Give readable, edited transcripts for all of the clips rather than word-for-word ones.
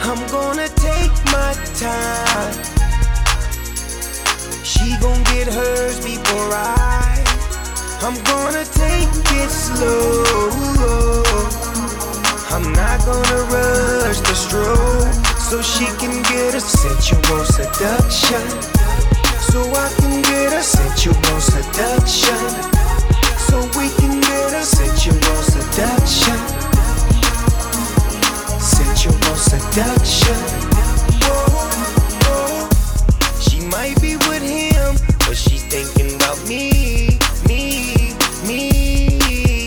I'm gonna take my time. She gon' get hers before I'm gonna take it slow. I'm not gonna rush the stroke, so she can get a sensual seduction. So I can get a sensual seduction. So we can get a sensual seduction. Sensual seduction. Whoa, whoa. She might be with him, but she's thinking about me, me, me.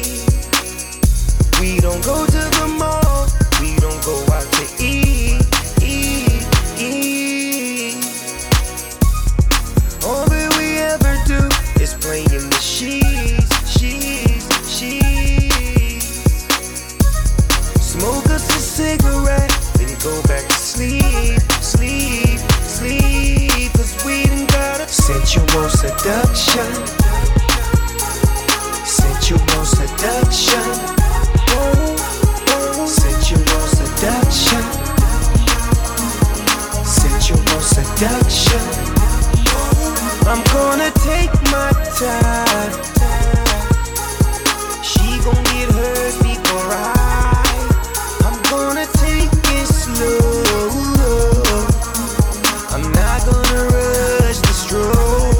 We don't go to the mall, we don't go out to eat, eat, eat. All that we ever do is play in the sheets, sheets, sheets. Smoke us a cigarette, then go back to sleep, sleep, sleep. 'Cause we done got a sensual seduction. Sensual seduction. Oh, oh. Sensual seduction. Sensual seduction. I'm gonna take my time. She gon' get hers before I'm gonna take it slow. I'm not gonna rush the stroke.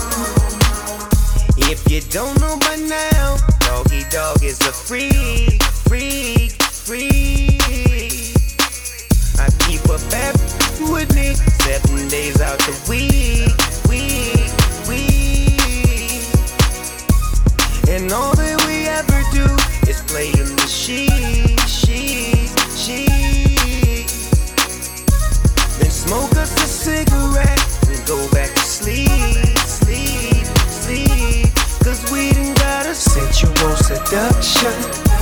If you don't know by now, Doggy Dog is a freak, freak, freak. I keep a bad with me 7 days out the week, week, week. And all that we ever do is play in the sheets, sheets, sheets. Then smoke us a cigarette and go back to sleep, sleep, sleep. 'Cause we done got a sensual seduction.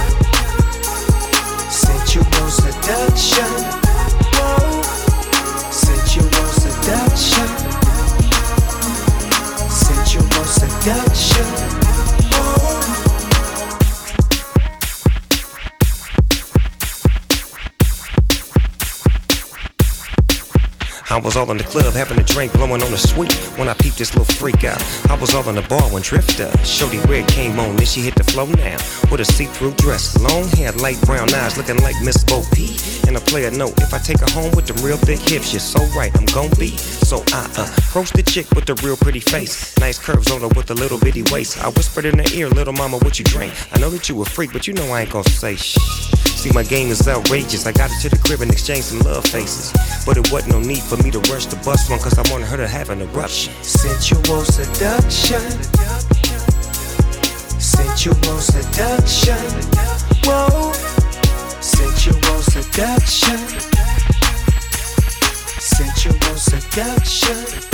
Sensual seduction. Whoa. Sensual seduction. Sensual seduction. Whoa. I was all in the club having a drink, blowing on the sweet when I peeped this little freak out. I was all in the bar when Drifter, Shorty Red came on, then she hit the floor now with a see-through dress, long hair, light brown eyes, looking like Miss Bo P. And a player note, if I take her home with them real thick hips, you're so right, I'm gon' be. So I approach the chick with the real pretty face, nice curves on her with a little bitty waist. I whispered in her ear, little mama, what you drink? I know that you a freak, but you know I ain't gon' say shh. See, my game is outrageous. I got her to the crib and exchanged some love faces, but it wasn't no need for me to rush the bus one, 'cause I wanted her to have an eruption. Sensual seduction. Sensual seduction. Whoa. Sensual seduction. Sensual seduction.